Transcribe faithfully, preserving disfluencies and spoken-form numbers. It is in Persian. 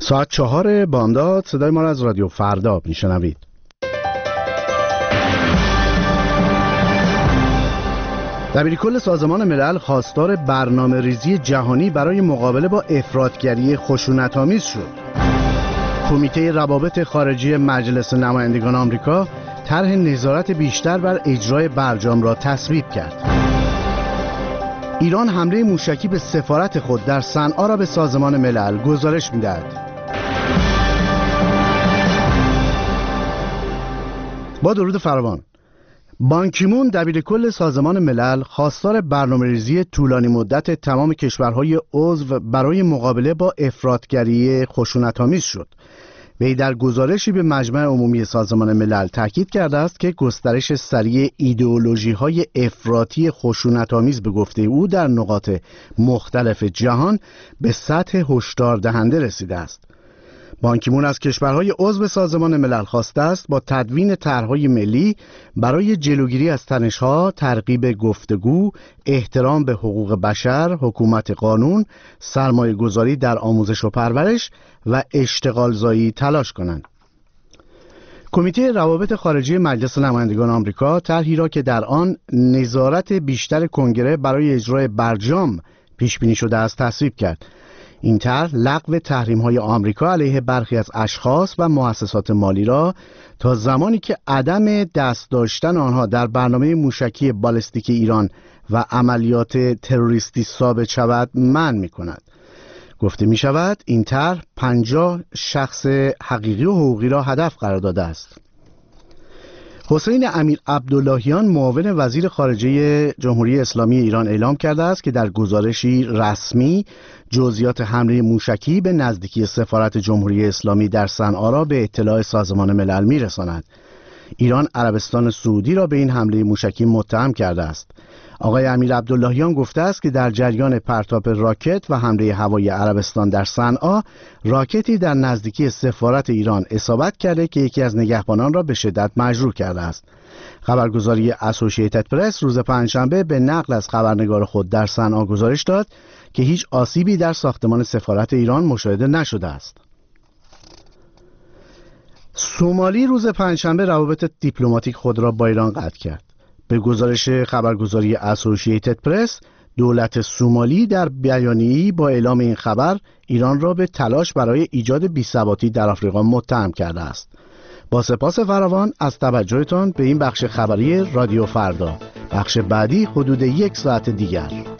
ساعت چهار بامداد صدای ما را از رادیو فردا میشنوید. دبیرکل سازمان ملل خواستار برنامه ریزی جهانی برای مقابله با افراطگری خشونت‌آمیز شد. کمیته روابط خارجی مجلس نمایندگان آمریکا طرح نظارت بیشتر بر اجرای برجام را تصویب کرد. ایران حمله موشکی به سفارت خود در صنعا را به سازمان ملل گزارش می‌دهد. با درود فراوان، بان کی مون دبیرکل سازمان ملل خواستار برنامه‌ریزی طولانی مدت تمام کشورهای عضو برای مقابله با افراطگری خشونت‌آمیز شد. وی در گزارشی به مجمع عمومی سازمان ملل تاکید کرده است که گسترش سریع ایدئولوژی‌های افراطی خشونت‌آمیز به گفته او در نقاط مختلف جهان به سطح هشدار دهنده رسیده است. بان کی مون از کشورهای عضو سازمان ملل خواسته است با تدوین طرح‌های ملی برای جلوگیری از تنش‌ها، ترغیب گفتگو، احترام به حقوق بشر، حکومت قانون، سرمایه‌گذاری در آموزش و پرورش و اشتغالزایی تلاش کنند. کمیته روابط خارجی مجلس نمایندگان آمریکا طرحی را که در آن نظارت بیشتر کنگره برای اجرای برجام پیش بینی شده است تصویب کرد. این طرح لغو تحریم‌های آمریکا علیه برخی از اشخاص و مؤسسات مالی را تا زمانی که عدم دست داشتن آنها در برنامه موشکی بالستیک ایران و عملیات تروریستی ثابت شود منع می‌کند. گفته می‌شود این طرح پنجاه شخص حقیقی و حقوقی را هدف قرار داده است. حسین امیر عبداللهیان معاون وزیر خارجه جمهوری اسلامی ایران اعلام کرده است که در گزارشی رسمی جزئیات حمله موشکی به نزدیکی سفارت جمهوری اسلامی در صنعا را به اطلاع سازمان ملل می‌رساند. ایران عربستان سعودی را به این حمله موشکی متهم کرده است. آقای امیر عبداللهیان گفته است که در جریان پرتاب راکت و حمله هوایی عربستان در صنعا راکتی در نزدیکی سفارت ایران اصابت کرده که یکی از نگهبانان را به شدت مجروح کرده است. خبرگزاری اسوسییتد پرس روز پنجشنبه به نقل از خبرنگار خود در صنعا گزارش داد که هیچ آسیبی در ساختمان سفارت ایران مشاهده نشده است. سومالی روز پنجشنبه روابط دیپلماتیک خود را با ایران قطع کرد. به گزارش خبرگزاری اسوسییتد پرس، دولت سومالی در بیانیه‌ای با اعلام این خبر ایران را به تلاش برای ایجاد بی‌ثباتی در آفریقا متهم کرده است. با سپاس فراوان از توجهتان به این بخش خبری رادیو فردا. بخش بعدی حدود یک ساعت دیگر.